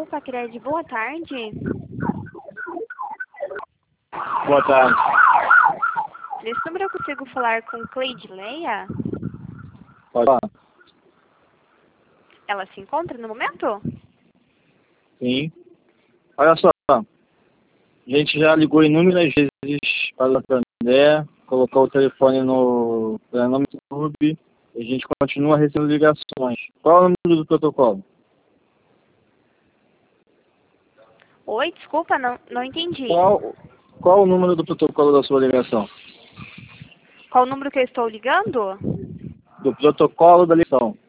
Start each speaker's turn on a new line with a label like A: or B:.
A: Itaú Pacred, boa tarde.
B: Boa tarde.
A: Nesse número eu consigo falar com Cleide Leia?
B: Pode falar?
A: Ela se encontra no momento?
B: Sim. Olha só, a gente já ligou inúmeras vezes para o Santander, colocou o telefone no nome do clube e a gente continua recebendo ligações. Qual é o número do protocolo?
A: Oi, desculpa, não entendi.
B: Qual o número do protocolo da sua ligação?
A: Qual o número que eu estou ligando?
B: Do protocolo da ligação.